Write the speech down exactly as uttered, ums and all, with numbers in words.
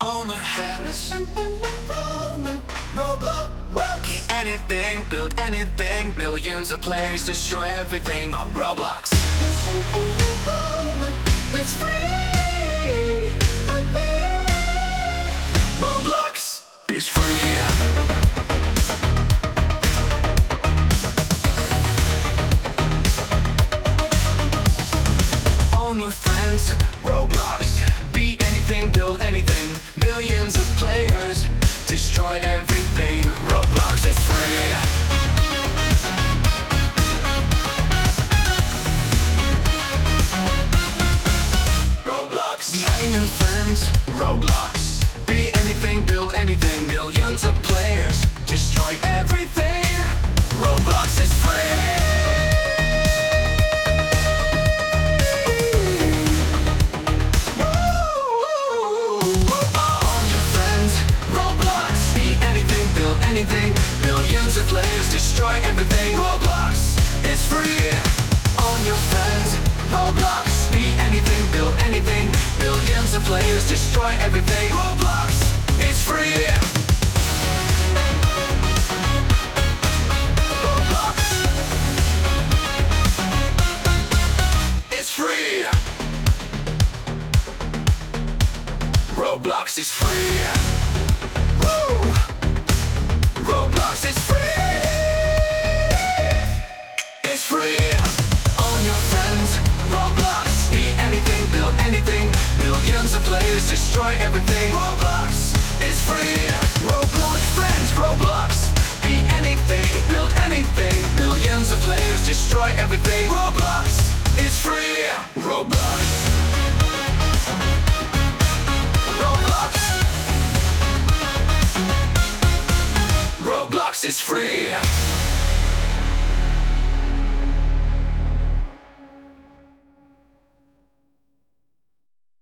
on the head. Roblox. Anything, build anything. Millions of players destroy everything on Roblox. It's free. Roblox is free. On with friends, Roblox. Be anything, build anything. Millions of players destroy everything. Roblox is free. Roblox. Hang and friends, Roblox. Be anything, build anything. Millions of players destroy everything. Roblox is free. Anything, millions of players destroy everything. Roblox is free. On your friends, Roblox. Be anything, build anything. Millions of players destroy everything. Roblox is free. Roblox is free. Roblox is free. Woo! Roblox is free. It's free. On your friends, Roblox. Be anything, build anything. Millions of players destroy everything. Roblox is free. Roblox friends, Roblox. Be anything, build anything. Millions of players destroy everything. Roblox is free. Roblox. Roblox. Roblox is free.